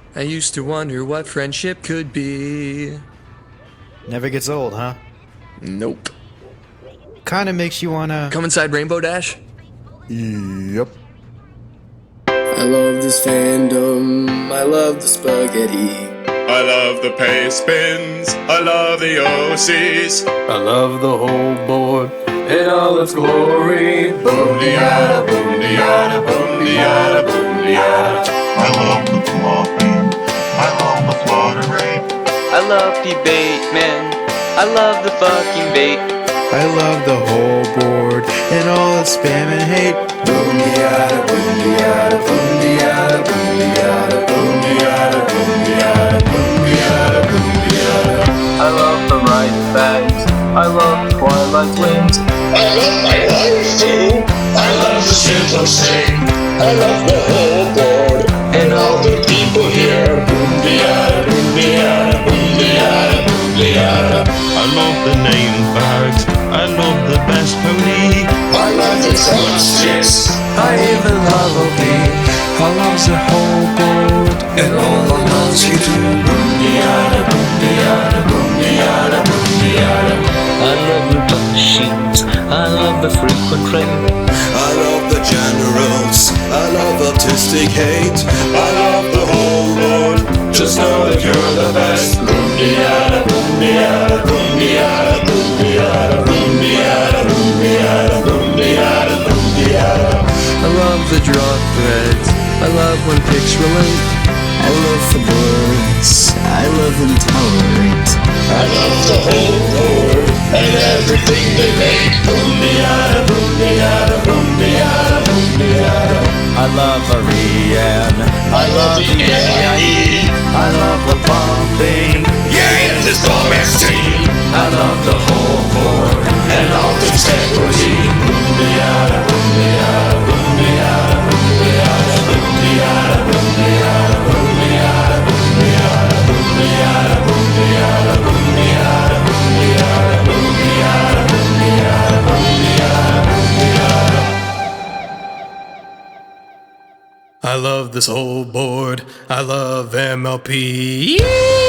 I used to wonder what friendship could be. Never gets old, huh? Nope. Kinda makes you wanna. Come inside Rainbow Dash? Yep. I love this fandom, I love the spaghetti. I love the pace spins, I love the OCs. I love the whole board in all its glory. Boom-de-yada, boom-de-yada, boom-de-yada, boom-de-yada. I love the flopping. I love the fluttering. I love debate, man. I love the fucking bait. I love the whole board and all its spam and hate. Boom-de-yada, boom-de-yada, boom-de-yada, boom-de-yada, boom-de-yada, boom-de-yada, boom-de-yada, boom-de-yada. I love the right bags. I love Twilight Twins. I love my life too. I love the simple sing. I love the whole board and all the people here. Boom-de-yada, boom-de-yada, boom-de-yada, boom-de-yada. I love the name bags. I love the best pony. I love the solstice. I even love OP. I love the whole board and all the nuts you do. Boom-de-yada, boom-de-yada, boom-de-yada, boom-de-yada. I love the machines, I love the frequent train. I love the generals, I love autistic hate. I love the whole board. Just know that you're the best. Boom-de-yada, boom-de-yada, boom-de-yada, boom-de-yada, boom-de-yada, boom-de-yada, boom-de-yada, boom-de-yada. I love the drop threads. I love when pics relate. I love the birds. I love them tolerate. I love the whole board and everything they make. Boom-de-yada, boom-de-yada, boom-de-yada, boom-de-yada. I love Ariane. I love the NIE. I love the pumping. Yeah, it's this bomb-ass team. I love the whole board and all the integrity. Boom-de-yada, boom-de-yada, boom-de-yada, boom-de-yada, boom-de-yada, boom-de-yada, boom-de-yada, boom-de-yada, boom-de-yada, boom-de-yada, boom-de-yada, boom-de-yada, boom-de-yada, boom-de-yada, boom-de-yada, boom-de-yada, boom-de-yada. I love this whole board. I love MLP.